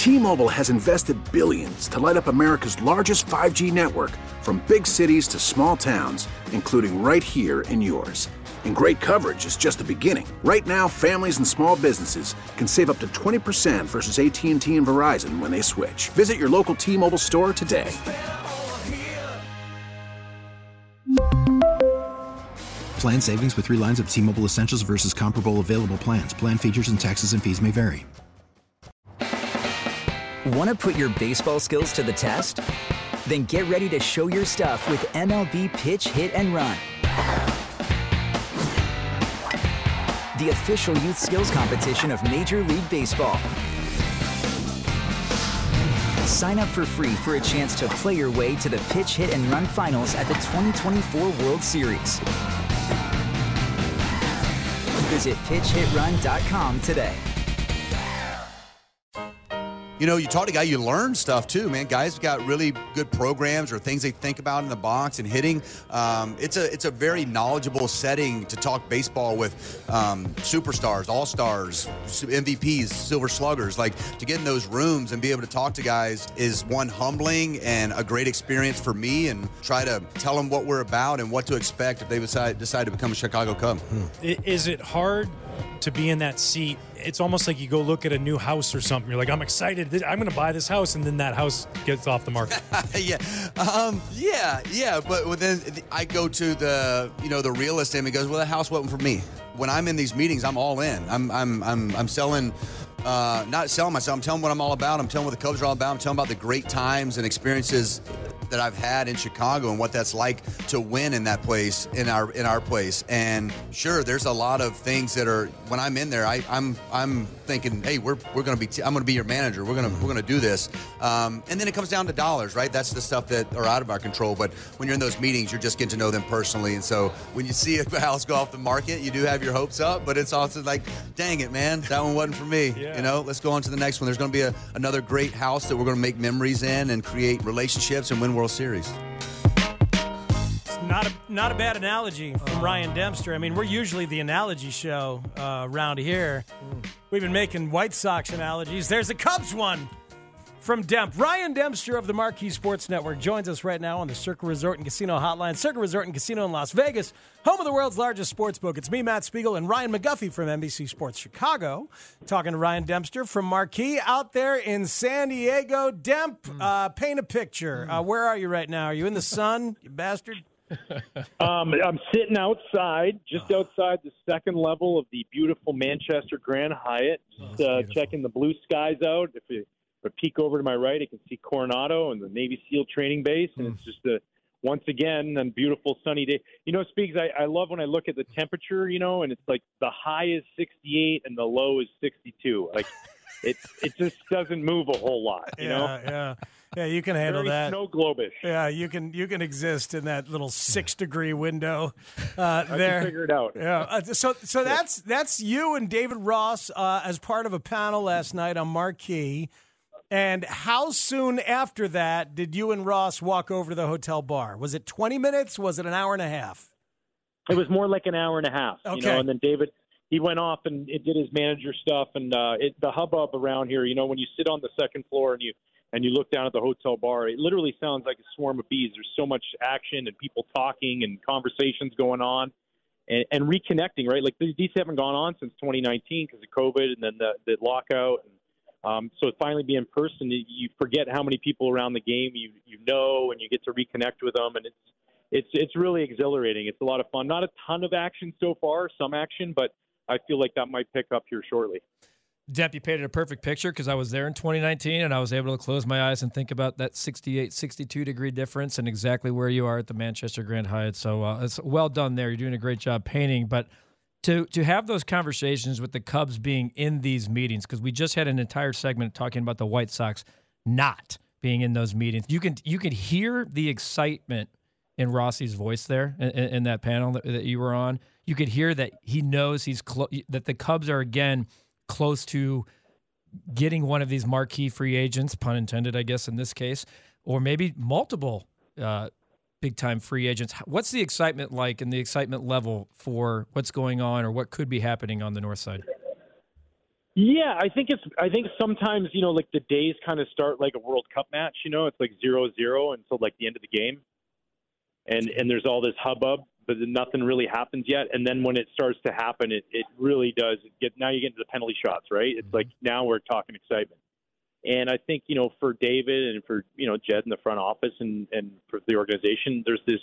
T-Mobile has invested billions to light up America's largest 5G network, from big cities to small towns, including right here in yours. And great coverage is just the beginning. Right now, families and small businesses can save up to 20% versus AT&T and Verizon when they switch. Visit your local T-Mobile store today. Plan savings with 3 lines of T-Mobile Essentials versus comparable available plans. Plan features and taxes and fees may vary. Want to put your baseball skills to the test? Then get ready to show your stuff with MLB Pitch, Hit, and Run. The official youth skills competition of Major League Baseball. Sign up for free for a chance to play your way to the Pitch, Hit, and Run finals at the 2024 World Series. Visit pitchhitrun.com today. You know, you talk to a guy, you learn stuff too, man. Guys have got really good programs or things they think about in the box and hitting. It's a very knowledgeable setting to talk baseball with superstars, all-stars, MVPs, silver sluggers. Like, to get in those rooms and be able to talk to guys is, one, humbling and a great experience for me, and try to tell them what we're about and what to expect if they decide to become a Chicago Cub. Is it hard to be in that seat? It's almost like you go look at a new house or something. You're like, I'm excited. I'm going to buy this house, and then that house gets off the market. Yeah. But then I go to the realist, and he goes, well, the house wasn't for me. When I'm in these meetings, I'm all in. I'm selling, not selling myself. I'm telling what I'm all about. I'm telling what the Cubs are all about. I'm telling about the great times and experiences that I've had in Chicago and what that's like to win in that place, in our place. And sure, there's a lot of things that are, when I'm in there, I'm thinking, hey, I'm going to be your manager. We're going to do this. And then it comes down to dollars, right? That's the stuff that are out of our control. But when you're in those meetings, you're just getting to know them personally. And so when you see a house go off the market, you do have your hopes up, but it's also like, dang it, man, that one wasn't for me. Yeah. You know, let's go on to the next one. There's going to be another great house that we're going to make memories in and create relationships and win World Series. It's not a bad analogy from Ryan Dempster. I mean, we're usually the analogy show around here. We've been making White Sox analogies. There's a Cubs one from Demp. Ryan Dempster of the Marquee Sports Network joins us right now on the Circa Resort and Casino Hotline. Circa Resort and Casino in Las Vegas, home of the world's largest sports book. It's me, Matt Spiegel, and Ryan McGuffey from NBC Sports Chicago, talking to Ryan Dempster from Marquee out there in San Diego. Demp, paint a picture. Where are you right now? Are you in the sun, you bastard? I'm sitting outside, just outside the second level of the beautiful Manchester Grand Hyatt, just checking the blue skies out. If I peek over to my right, I can see Coronado and the Navy SEAL training base, and it's just once again a beautiful sunny day. You know, Speaks, I love when I look at the temperature, you know, and it's like the high is 68 and the low is 62. Like it just doesn't move a whole lot, you know? Yeah, you can handle Very that. snow globish. Yeah, you can exist in that little 6-degree window I there. can figure it out. Yeah. So that's you and David Ross as part of a panel last night on Marquee. And how soon after that did you and Ross walk over to the hotel bar? Was it 20 minutes? Was it an hour and a half? It was more like an hour and a half. Okay. You know, and then David, he went off and did his manager stuff, and the hubbub around here. You know, when you sit on the second floor and you look down at the hotel bar, it literally sounds like a swarm of bees. There's so much action and people talking and conversations going on, and reconnecting. Right, like these haven't gone on since 2019 because of COVID and then the lockout. So finally be in person, you forget how many people around the game you know, and you get to reconnect with them, and it's really exhilarating. It's a lot of fun. Not a ton of action so far, some action, but I feel like that might pick up here shortly. Demp, you painted a perfect picture because I was there in 2019 and I was able to close my eyes and think about that 68, 62 degree difference and exactly where you are at the Manchester Grand Hyatt. So it's well done there. You're doing a great job painting. But to have those conversations with the Cubs being in these meetings, because we just had an entire segment talking about the White Sox not being in those meetings. You can hear the excitement in Rossi's voice there in that panel that you were on. You could hear that he knows that the Cubs are again close to getting one of these marquee free agents, pun intended, I guess, in this case, or maybe multiple big-time free agents. What's the excitement like and the excitement level for what's going on or what could be happening on the north side? Yeah, I think sometimes, like the days kind of start like a World Cup match, it's like 0-0 until like the end of the game. And there's all this hubbub, but then nothing really happens yet. And then when it starts to happen, it really does now you get into the penalty shots, right? It's like now we're talking excitement. And I think, for David and for, Jed in the front office and for the organization, there's this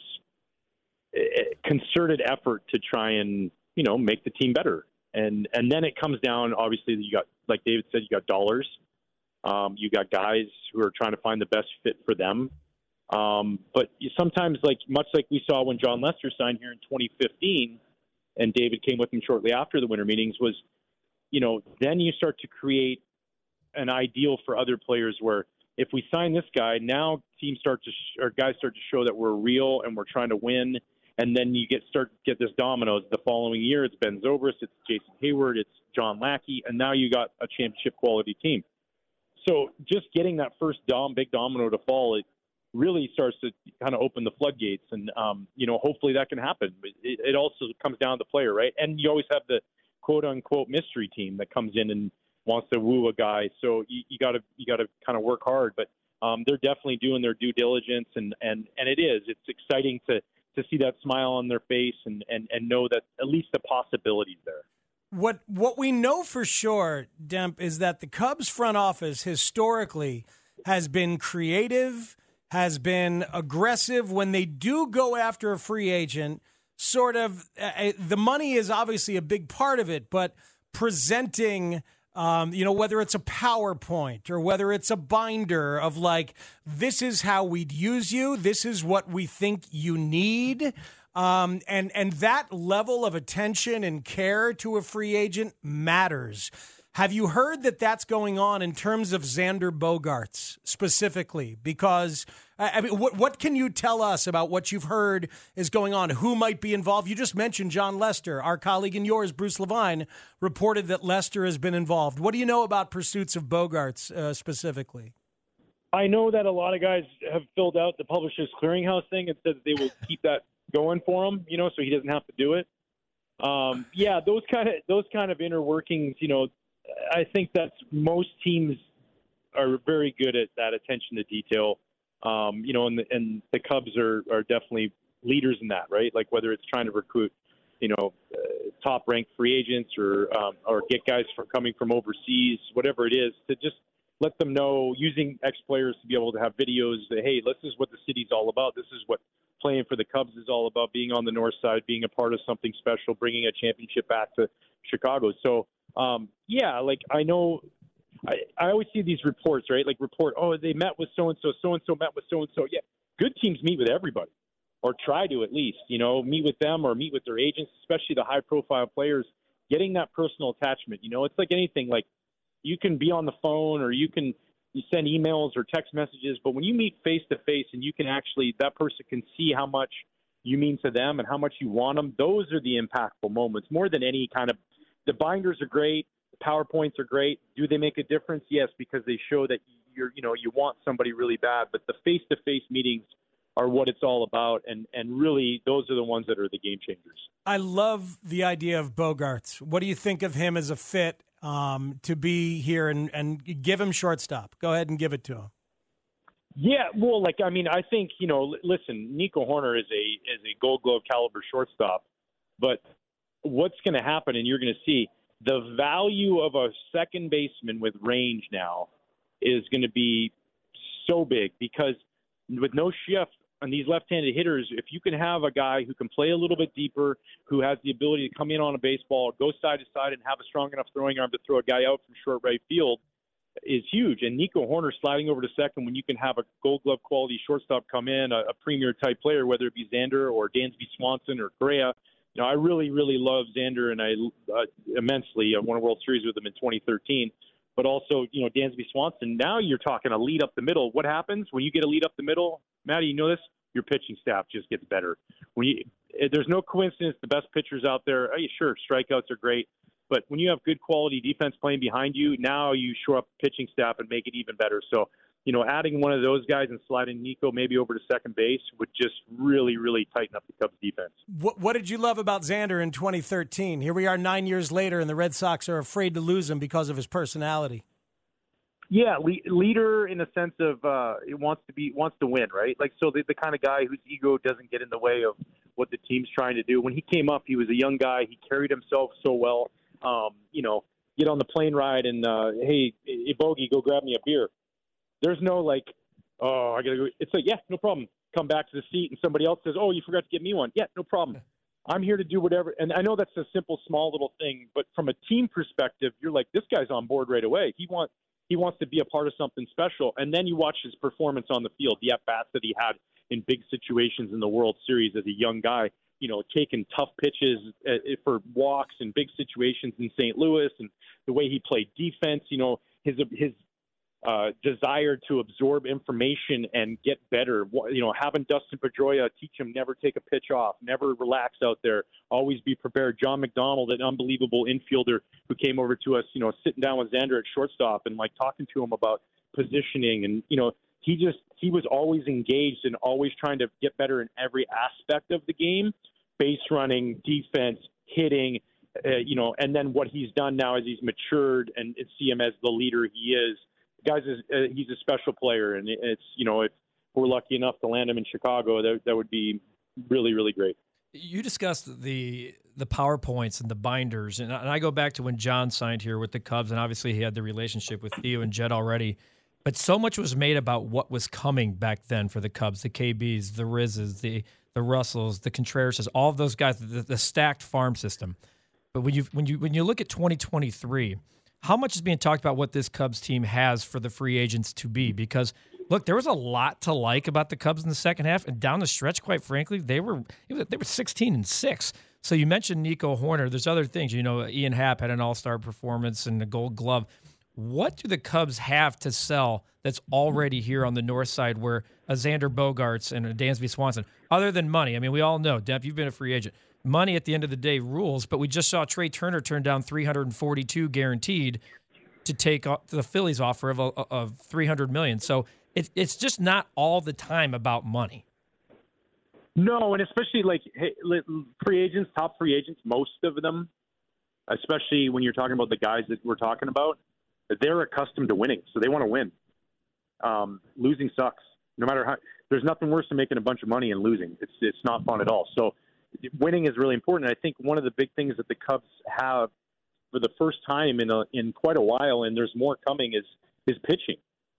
concerted effort to try and, make the team better. And then it comes down, obviously, you got, like David said, you got dollars. You got guys who are trying to find the best fit for them. But sometimes, much like we saw when John Lester signed here in 2015, and David came with him shortly after the winter meetings, was, then you start to create an ideal for other players where if we sign this guy, now teams guys start to show that we're real and we're trying to win. And then you get this dominoes. The following year, it's Ben Zobrist, it's Jason Hayward, it's John Lackey, and now you got a championship quality team. So just getting that first big domino to fall, it really starts to kind of open the floodgates. And, hopefully that can happen. But it also comes down to the player, right? And you always have the quote-unquote mystery team that comes in and wants to woo a guy. So you got to kind of work hard. But they're definitely doing their due diligence, and it's exciting to see that smile on their face and know that at least the possibility's there. What we know for sure, Demp, is that the Cubs front office historically has been creative, has been aggressive when they do go after a free agent. Sort of, the money is obviously a big part of it, but presenting, whether it's a PowerPoint or whether it's a binder of like, this is how we'd use you, this is what we think you need. And that level of attention and care to a free agent matters. Have you heard that that's going on in terms of Xander Bogaerts specifically? Because, what can you tell us about what you've heard is going on? Who might be involved? You just mentioned John Lester. Our colleague and yours, Bruce Levine, reported that Lester has been involved. What do you know about pursuits of Bogaerts specifically? I know that a lot of guys have filled out the Publishers Clearinghouse thing and said that they will keep that going for him, so he doesn't have to do it. Those kind of inner workings, I think that most teams are very good at that attention to detail, and the Cubs are definitely leaders in that, right? Like whether it's trying to recruit, top-ranked free agents or get guys coming from overseas, whatever it is, to just let them know, using ex-players to be able to have videos that, hey, this is what the city's all about. This is what playing for the Cubs is all about, being on the north side, being a part of something special, bringing a championship back to Chicago. So, I know I always see these reports, right? Like they met with so-and-so, so-and-so met with so-and-so. Yeah, good teams meet with everybody or try to at least, meet with them or meet with their agents, especially the high-profile players, getting that personal attachment. It's like anything. Like you can be on the phone or you send emails or text messages, but when you meet face-to-face and you can actually, that person can see how much you mean to them and how much you want them, those are the impactful moments more than any kind of. The binders are great. The PowerPoints are great. Do they make a difference? Yes, because they show that you want somebody really bad. But the face-to-face meetings are what it's all about, and really those are the ones that are the game changers. I love the idea of Bogaerts. What do you think of him as a fit to be here and give him shortstop? Go ahead and give it to him. Yeah, well, I think listen, Nico Hoerner is a Gold Glove caliber shortstop, but what's going to happen, and you're going to see, the value of a second baseman with range now is going to be so big because with no shift on these left-handed hitters, if you can have a guy who can play a little bit deeper, who has the ability to come in on a baseball, go side to side, and have a strong enough throwing arm to throw a guy out from short right field is huge. And Nico Hoerner sliding over to second when you can have a Gold Glove quality shortstop come in, a premier-type player, whether it be Xander or Dansby Swanson or Correa. I really, really love Xander, and I immensely. I won a World Series with him in 2013. But also, Dansby Swanson. Now you're talking a lead up the middle. What happens when you get a lead up the middle? Matty, you know this? Your pitching staff just gets better. There's no coincidence the best pitchers out there, sure, strikeouts are great. But when you have good quality defense playing behind you, now you shore up the pitching staff and make it even better. So adding one of those guys and sliding Nico maybe over to second base would just really, really tighten up the Cubs defense. What did you love about Xander in 2013? Here we are 9 years later, and the Red Sox are afraid to lose him because of his personality. Yeah, leader in the sense of he wants to win, right? Like, so the kind of guy whose ego doesn't get in the way of what the team's trying to do. When he came up, he was a young guy. He carried himself so well. Get on the plane ride and hey, Bogey, go grab me a beer. There's no like, oh, I gotta go. It's like, yeah, no problem. Come back to the seat, and somebody else says, oh, you forgot to get me one. Yeah, no problem. I'm here to do whatever. And I know that's a simple, small little thing, but from a team perspective, you're like, this guy's on board right away. He wants to be a part of something special. And then you watch his performance on the field, the at-bats that he had in big situations in the World Series as a young guy, taking tough pitches for walks in big situations in St. Louis, and the way he played defense, his desire to absorb information and get better, having Dustin Pedroia teach him never take a pitch off, never relax out there, always be prepared. John McDonald, an unbelievable infielder who came over to us, sitting down with Xander at shortstop and like talking to him about positioning, and he was always engaged and always trying to get better in every aspect of the game, base running, defense, hitting, and then what he's done now as he's matured and see him as the leader he is. Guys, he's a special player, and it's if we're lucky enough to land him in Chicago, that would be really, really great. You discussed the PowerPoints and the binders, and I go back to when John signed here with the Cubs, and obviously he had the relationship with Theo and Jed already, but so much was made about what was coming back then for the Cubs, the KBs, the Rizzes, the Russells, the Contrerases, all of those guys, the stacked farm system. But when you look at 2023, how much is being talked about what this Cubs team has for the free agents to be? Because, look, there was a lot to like about the Cubs in the second half, and down the stretch, quite frankly, they were 16-6. So you mentioned Nico Horner. There's other things. Ian Happ had an all-star performance and a Gold Glove. What do the Cubs have to sell that's already here on the north side where a Xander Bogaerts and a Dansby Swanson, other than money? I mean, we all know, Depp, you've been a free agent. Money at the end of the day rules, but we just saw Trey Turner turn down $342 guaranteed to take the Phillies offer of $300 million. So it's just not all the time about money. No, and especially like free agents, top free agents, most of them, especially when you're talking about the guys that we're talking about, they're accustomed to winning, so they want to win. Losing sucks. No matter how, there's nothing worse than making a bunch of money and losing. It's not fun at all. So winning is really important. I think one of the big things that the Cubs have for the first time in quite a while, and there's more coming, is pitching.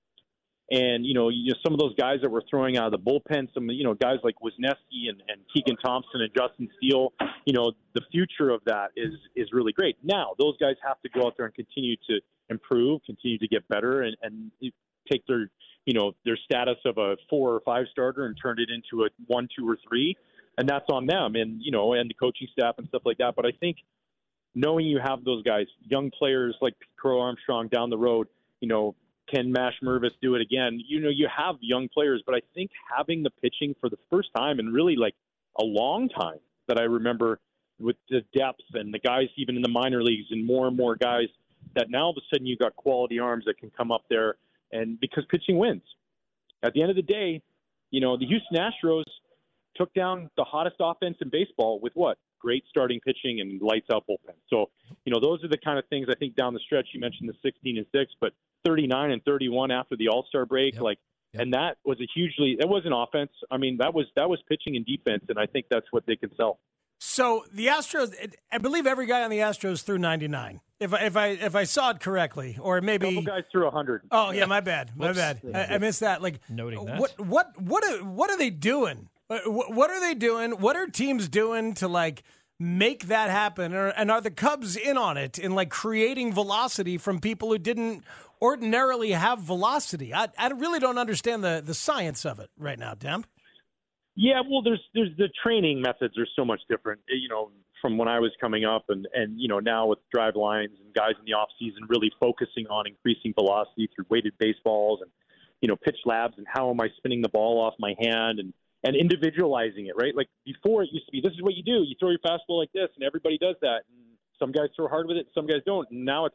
And some of those guys that we're throwing out of the bullpen, some guys like Wisniewski and Keegan Thompson and Justin Steele, the future of that is really great. Now those guys have to go out there and continue to improve, continue to get better, and take their status of a 4 or 5 starter and turn it into a 1, 2, or 3. And that's on them and the coaching staff and stuff like that. But I think knowing you have those guys, young players like Crow Armstrong down the road, can Mash Mervis do it again? You have young players, but I think having the pitching for the first time and really like a long time that I remember with the depth and the guys even in the minor leagues and more guys that now all of a sudden you got quality arms that can come up there, and because pitching wins. At the end of the day, the Houston Astros took down the hottest offense in baseball with what? Great starting pitching and lights out bullpen. So, those are the kind of things I think down the stretch. You mentioned the 16-6, but 39 and 31 after the All-Star break, and that was that wasn't offense. I mean, that was pitching and defense, and I think that's what they can sell. So the Astros, I believe every guy on the Astros threw 99. If I saw it correctly, or maybe a couple guys threw 100. Oh yeah, my bad. I missed that. Like noting that. What are they doing? What are they doing? What are teams doing to like make that happen? And are the Cubs in on it in like creating velocity from people who didn't ordinarily have velocity? I really don't understand the science of it right now, Demp. Yeah, well, there's the training methods are so much different, from when I was coming up and now with drive lines and guys in the off season really focusing on increasing velocity through weighted baseballs and, pitch labs and how am I spinning the ball off my hand and individualizing it, right? Like before it used to be, this is what you do. You throw your fastball like this and everybody does that. And some guys throw hard with it, some guys don't. And now it's like,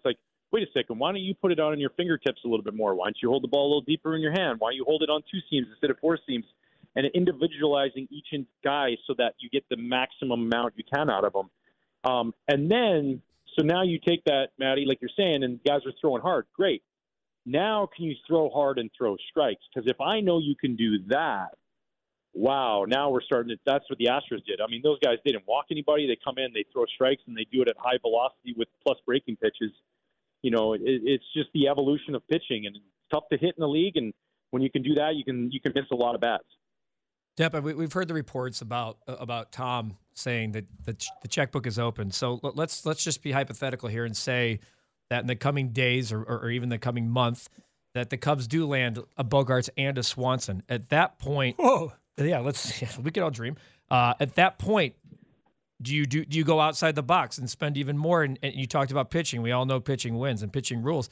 wait a second, why don't you put it out on your fingertips a little bit more? Why don't you hold the ball a little deeper in your hand? Why don't you hold it on 2 seams instead of 4 seams? And individualizing each guy so that you get the maximum amount you can out of them. And then, so now you take that, Matty, like you're saying, and guys are throwing hard. Great. Now can you throw hard and throw strikes? Because if I know you can do that, wow, now we're starting to – that's what the Astros did. I mean, those guys didn't walk anybody. They come in, they throw strikes, and they do it at high velocity with plus breaking pitches. You know, it's just the evolution of pitching, and it's tough to hit in the league. And when you can do that, you can miss a lot of bats. Depp, we've heard the reports about Tom saying that the checkbook is open. So let's just be hypothetical here and say that in the coming days or even the coming month that the Cubs do land a Bogaerts and a Swanson. At that point, we can all dream. At that point, do you go outside the box and spend even more? And you talked about pitching. We all know pitching wins and pitching rules.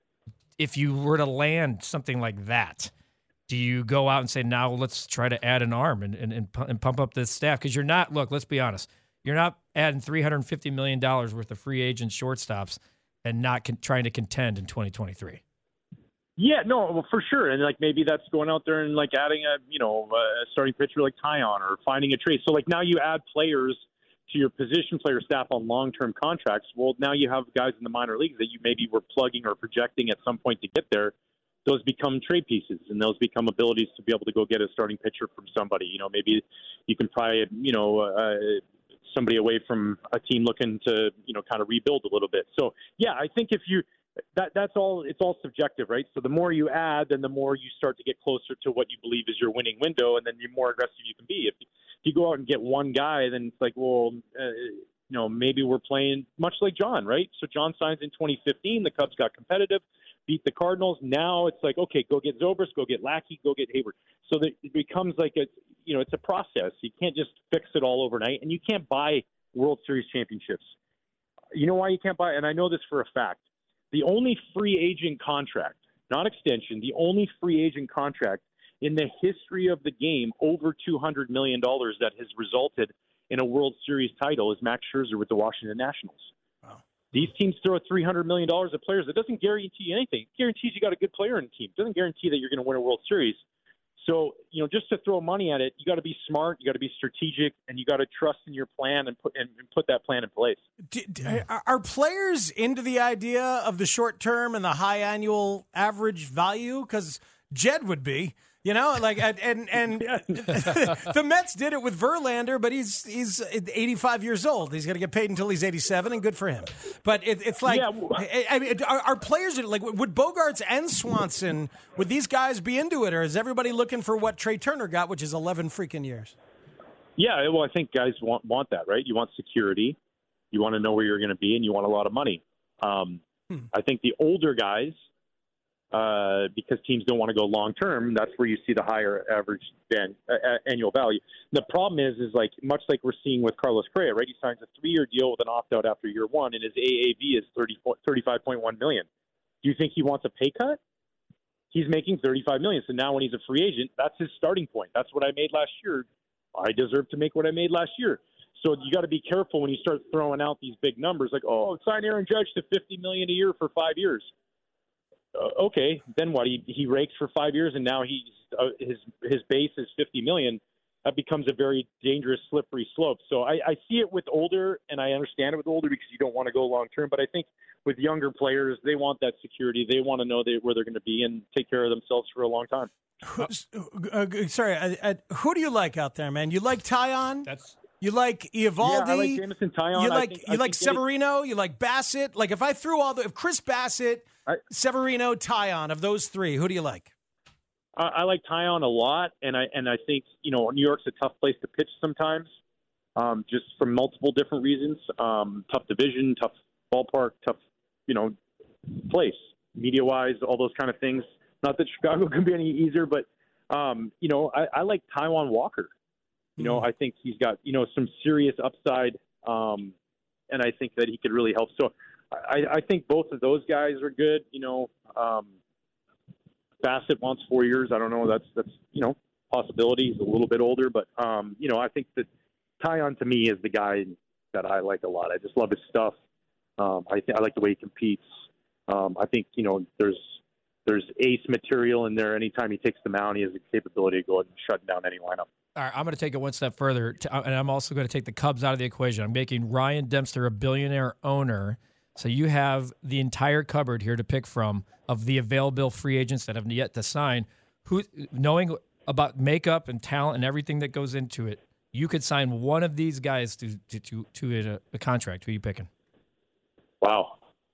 If you were to land something like that, do you go out and say, now let's try to add an arm and pump up this staff? Because you're not, look, let's be honest, you're not adding $350 million worth of free agent shortstops and not trying to contend in 2023. Yeah, no, well, for sure. And, like, maybe that's going out there and, like, adding a starting pitcher like Taillon or finding a trade. So, like, now you add players to your position player staff on long-term contracts. Well, now you have guys in the minor leagues that you maybe were plugging or projecting at some point to get there. Those become trade pieces, and those become abilities to be able to go get a starting pitcher from somebody. You know, maybe you can pry, somebody away from a team looking to, kind of rebuild a little bit. So, yeah, I think if you that's all. It's all subjective, right? So the more you add, then the more you start to get closer to what you believe is your winning window, and then the more aggressive you can be. If you go out and get one guy, then it's like, well, maybe we're playing much like John, right? So John signs in 2015. The Cubs got competitive, beat the Cardinals. Now it's like, okay, go get Zobrist, go get Lackey, go get Hayward. So that it becomes like it's a process. You can't just fix it all overnight, and you can't buy World Series championships. You know why you can't buy? And I know this for a fact. The only free agent contract, not extension, the only free agent contract in the history of the game over $200 million that has resulted in a World Series title is Max Scherzer with the Washington Nationals. Wow. These teams throw $300 million at players. It doesn't guarantee anything. It guarantees you got a good player in the team. It doesn't guarantee that you're going to win a World Series. So, just to throw money at it, you got to be smart, you got to be strategic, and you got to trust in your plan and put that plan in place. Are players into the idea of the short term and the high annual average value? Because Jed would be. The Mets did it with Verlander, but he's 85 years old. He's going to get paid until he's 87, and good for him. But it's like, are players like, would Bogaerts and Swanson, would these guys be into it, or is everybody looking for what Trey Turner got, which is 11 freaking years? Yeah, well, I think guys want that, right? You want security, you want to know where you're going to be, and you want a lot of money. I think the older guys. Because teams don't want to go long term, that's where you see the higher average annual value. The problem is like much like we're seeing with Carlos Correa, right? He signs a 3-year deal with an opt out after year one, and his AAV is $35.1 million. Do you think he wants a pay cut? He's making $35 million. So now when he's a free agent, that's his starting point. That's what I made last year. I deserve to make what I made last year. So you got to be careful when you start throwing out these big numbers, like, sign Aaron Judge to $50 million a year for 5 years. Okay, then what? He rakes for 5 years, and now his base is $50 million. That becomes a very dangerous, slippery slope. So I see it with older, and I understand it with older because you don't want to go long term. But I think with younger players, they want that security. They want to know where they're going to be and take care of themselves for a long time. Who do you like out there, man? You like Taillon? You like Eovaldi? Yeah, I like Jameson Taillon. You like Severino? You like Bassett? Like if I threw if Chris Bassett, Severino, Taillon, of those three, who do you like? I like Taillon a lot, and I think New York's a tough place to pitch sometimes, just for multiple different reasons. Tough division, tough ballpark, tough place, media wise, all those kind of things. Not that Chicago can be any easier, but I like Taijuan Walker. I think he's got some serious upside, and I think that he could really help. So I think both of those guys are good. Bassett wants 4 years. I don't know. That's possibility. He's a little bit older, but I think that Taillon to me is the guy that I like a lot. I just love his stuff. I like the way he competes. I think, there's ace material in there. Anytime he takes the mound, he has the capability to go ahead and shut down any lineup. All right, I'm going to take it one step further, and I'm also going to take the Cubs out of the equation. I'm making Ryan Dempster a billionaire owner. So you have the entire cupboard here to pick from of the available free agents that have yet to sign. Who, knowing about makeup and talent and everything that goes into it, you could sign one of these guys to a contract. Who are you picking? Wow.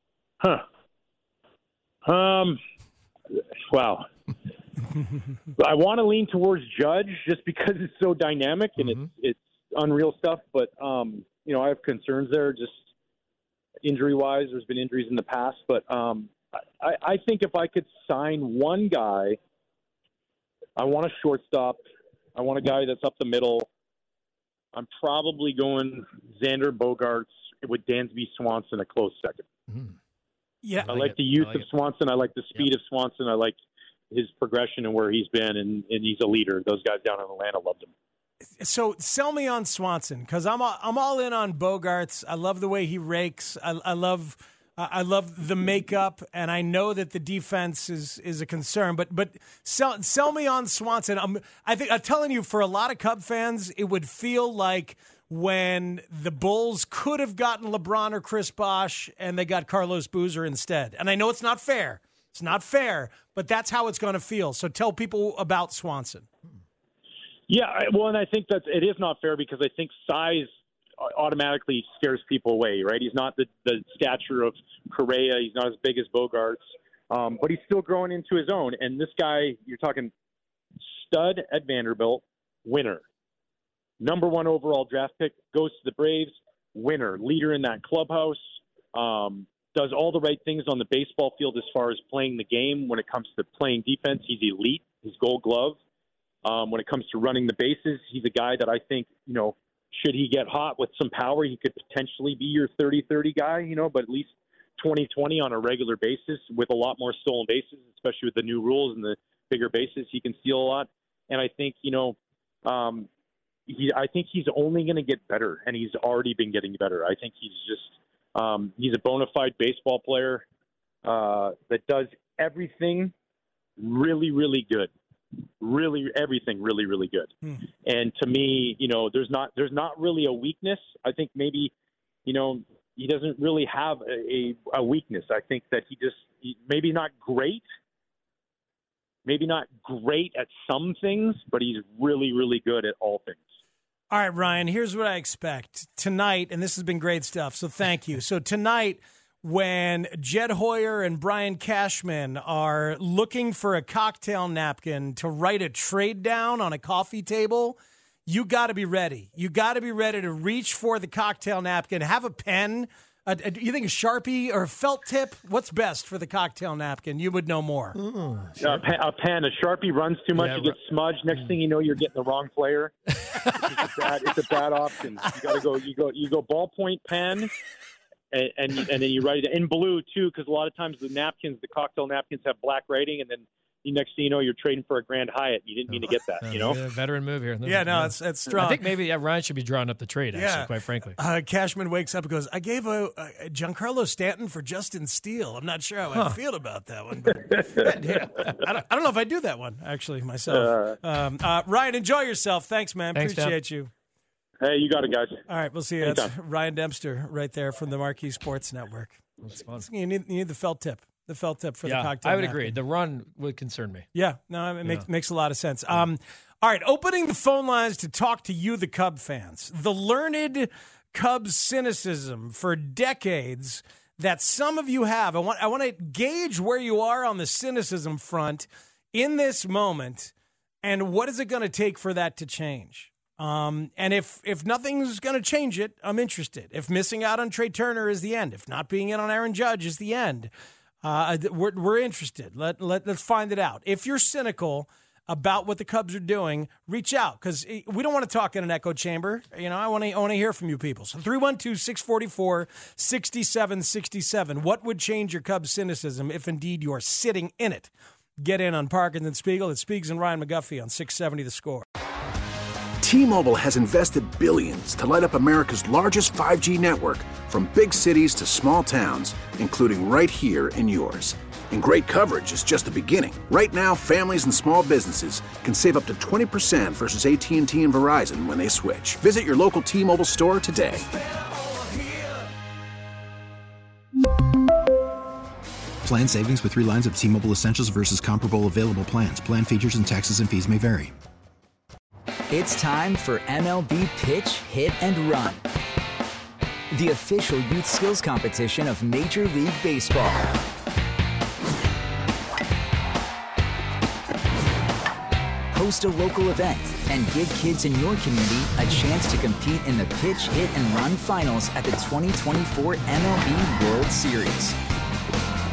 Wow. I want to lean towards Judge just because it's so dynamic and it's unreal stuff. But, I have concerns there just injury-wise. There's been injuries in the past. But I think if I could sign one guy, I want a shortstop. I want a guy that's up the middle. I'm probably going Xander Bogaerts with Dansby Swanson a close second. Yeah, I like the youth of Swanson. I like the speed of Swanson. I like his progression and where he's been, and he's a leader. Those guys down in Atlanta loved him. So sell me on Swanson because I'm all in on Bogaerts. I love the way he rakes. I love the makeup, and I know that the defense is a concern. But sell me on Swanson. I'm telling you, for a lot of Cub fans, it would feel like when the Bulls could have gotten LeBron or Chris Bosh, and they got Carlos Boozer instead. And I know it's not fair. It's not fair, but that's how it's going to feel. So tell people about Swanson. Yeah, well, and I think that it is not fair because I think size automatically scares people away, right? He's not the stature of Correa. He's not as big as Bogaerts, but he's still growing into his own. And this guy, you're talking stud at Vanderbilt, winner. Number 1 overall draft pick, goes to the Braves, winner, leader in that clubhouse, does all the right things on the baseball field as far as playing the game. When it comes to playing defense, he's elite. He's Gold Glove. When it comes to running the bases, he's a guy that I think, should he get hot with some power, he could potentially be your 30-30 guy, but at least 20-20 on a regular basis with a lot more stolen bases, especially with the new rules and the bigger bases, he can steal a lot. And I think, I think he's only going to get better, and he's already been getting better. I think he's just he's a bona fide baseball player that does everything really, really good. Really, everything really, really good. And to me, there's not really a weakness. I think maybe, he doesn't really have a weakness. I think that he maybe not great at some things, but he's really, really good at all things. All right, Ryan, here's what I expect tonight, and this has been great stuff, so thank you. So tonight, when Jed Hoyer and Brian Cashman are looking for a cocktail napkin to write a trade down on a coffee table, you got to be ready. You got to be ready to reach for the cocktail napkin, have a pen. You think a Sharpie or a felt tip? What's best for the cocktail napkin? You would know more. A pen. A Sharpie runs too much. You get smudged. Next thing you know, you're getting the wrong player. It's a bad option. You got to go. You go ballpoint pen, and then you write it in blue too, because a lot of times the cocktail napkins have black writing, and then the next thing you know, you're trading for a Grand Hyatt. You didn't mean to get that, Yeah, veteran move here. It's strong. I think maybe Ryan should be drawing up the trade, actually, quite frankly. Cashman wakes up and goes, I gave a Giancarlo Stanton for Justin Steele. I'm not sure how I feel about that one. But I don't know if I do that one, actually, myself. Ryan, enjoy yourself. Thanks, man. Thanks, appreciate you. Hey, you got it, guys. All right, we'll see you. That's Ryan Dempster right there from the Marquee Sports Network. That's fun. You need the felt tip. The felt tip for the cocktail. I would napkin. agree. The run would concern me. Yeah, no, it makes a lot of sense. All right, opening the phone lines to talk to you, the Cub fans. The learned Cubs cynicism for decades that some of you have. I want to gauge where you are on the cynicism front in this moment, and what is it going to take for that to change? And if nothing's going to change it, I'm interested. If missing out on Trey Turner is the end, if not being in on Aaron Judge is the end, we're interested. Let's find it out. If you're cynical about what the Cubs are doing, reach out, because we don't want to talk in an echo chamber. I want to hear from you people. So 312-644-6767. What would change your Cubs cynicism if indeed you're sitting in it? Get in on Parkins and Spiegel. It's Spiegs and Ryan McGuffey on 670 The Score. T-Mobile has invested billions to light up America's largest 5G network, from big cities to small towns, including right here in yours. And great coverage is just the beginning. Right now, families and small businesses can save up to 20% versus AT&T and Verizon when they switch. Visit your local T-Mobile store today. Plan savings with 3 lines of T-Mobile Essentials versus comparable available plans. Plan features and taxes and fees may vary. It's time for MLB Pitch, Hit, and Run, the official youth skills competition of Major League Baseball. Host a local event and give kids in your community a chance to compete in the Pitch, Hit, and Run finals at the 2024 MLB World Series.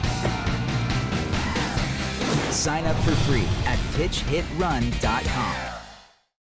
Sign up for free at pitchhitrun.com.